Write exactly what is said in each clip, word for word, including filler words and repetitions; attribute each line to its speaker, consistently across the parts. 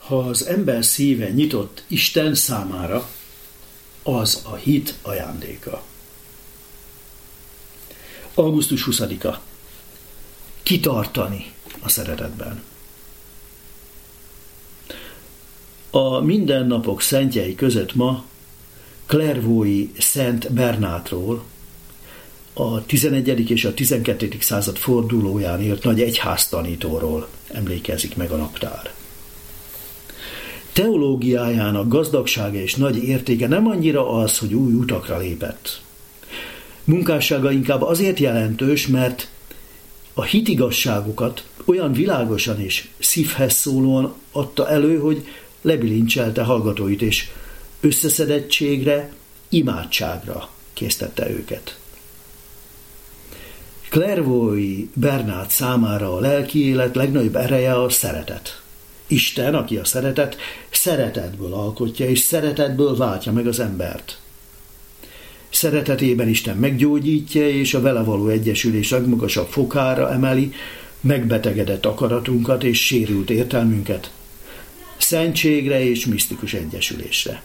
Speaker 1: Ha az ember szíve nyitott Isten számára, az a hit ajándéka. augusztus huszadika. Kitartani a szeretetben. A mindennapok szentjei között ma Clairvaux-i Szent Bernátról, a tizenegyedik és a tizenkettedik század fordulóján élt nagy egyháztanítóról emlékezik meg a naptár. Teológiájának gazdagsága és nagy értéke nem annyira az, hogy új utakra lépett. Munkássága inkább azért jelentős, mert a hitigasságokat olyan világosan és szívhez szólóan adta elő, hogy lebilincselte hallgatóit, és összeszedettségre, imádságra késztette őket. Clairvaux-i Bernát számára a lelki élet legnagyobb ereje a szeretet. Isten, aki a szeretet, szeretetből alkotja, és szeretetből váltja meg az embert. Szeretetében Isten meggyógyítja, és a vele való egyesülés legmagasabb fokára emeli megbetegedett akaratunkat és sérült értelmünket szentségre és misztikus egyesülésre.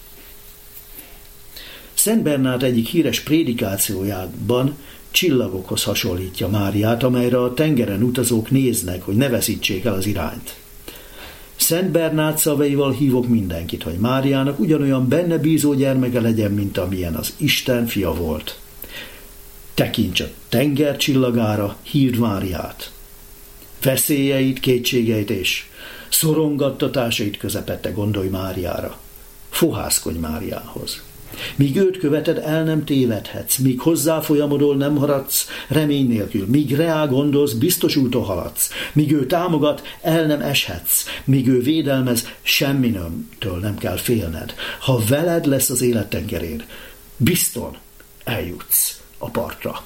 Speaker 1: Szent Bernát egyik híres prédikációjában csillagokhoz hasonlítja Máriát, amelyre a tengeren utazók néznek, hogy ne veszítsék el az irányt. Szent Bernát szavaival hívok mindenkit, hogy Máriának ugyanolyan benne bízó gyermeke legyen, mint amilyen az Isten fia volt. Tekints a tenger csillagára, hívd Máriát. Veszélyeit, kétségeit és szorongattatásait közepette gondolj Máriára. Fohászkodj Máriához. Míg őt követed, el nem tévedhetsz, míg hozzá folyamodol, nem haradsz remény nélkül, míg reál gondolsz, biztos úton haladsz, míg ő támogat, el nem eshetsz, míg ő védelmez, semmitől nem kell félned. Ha veled lesz az élet tengerén, bizton eljutsz a partra.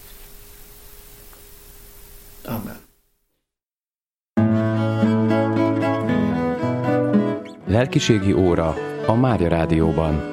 Speaker 1: Amen.
Speaker 2: Lelkiségi óra a Mária Rádióban.